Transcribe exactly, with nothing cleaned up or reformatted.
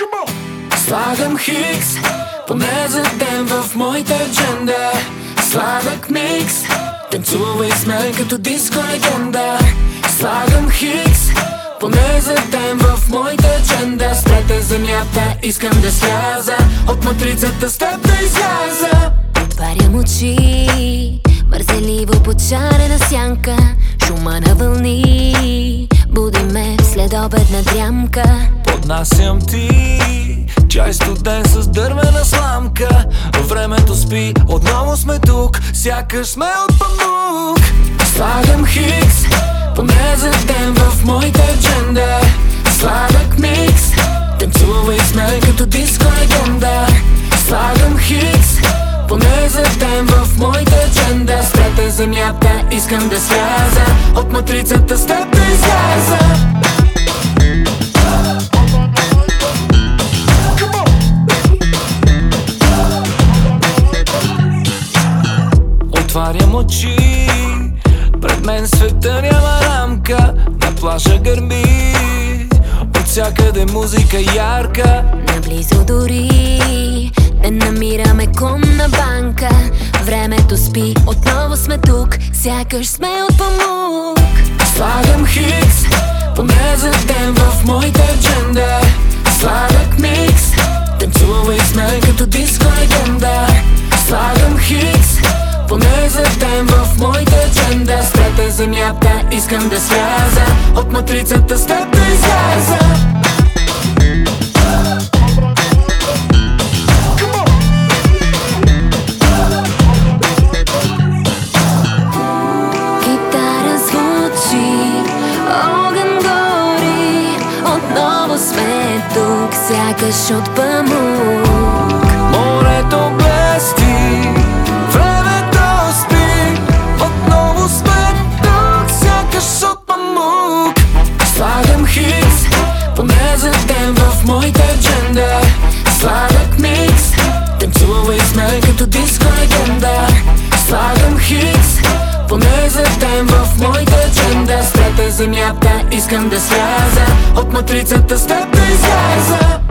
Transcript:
Слагам хикс, поне за ден в моята адженда. Сладък микс, танцувай с мен като диско легенда. Слагам хикс, поне за ден в моята адженда. Спрете земята, искам да сляза от матрицата, с теб да изляза. Отварям очи, мързеливо почарена сянка. Шума на вълни буди ме в следобедна дрямка. Поднасям ти чай студен с дървена сламка. Времето спи, отново сме тук, сякаш сме от памук. Слагам хикс, поне за ден в моята адженда. Сладък микс, танцувай с мен като диско легенда. Слагам хикс, поне за ден в моята адженда. Спрете земята, искам да сляза от матрицата, с теб да изляза. Отварям очи, пред мен света няма рамка. На плажа гърми, от всякъде музика ярка. Наблизо дори не намираме конна банка. Времето спи, отново сме тук, сякаш сме от памук. Слагам хикс, поне за ден в моята адженда. Сладък микс, танцувай с мен като диско легенда. Слагам хикс, поне за ден в моята адженда. Спрете земята, искам да сляза от матрицата, с теб да изляза. Гитара звучи, огън гори, отново сме тук, сякаш от памук. Морето блести, времето спи, отново сме тук, сякаш от памук. Слагам хикс, поне за ден в моята адженда. Сладък микс, танцувай с мен като диско легенда. Слагам хикс, поне за ден в моята адженда. Спрете земята, искам да сляза от матрицата, с теб да изляза.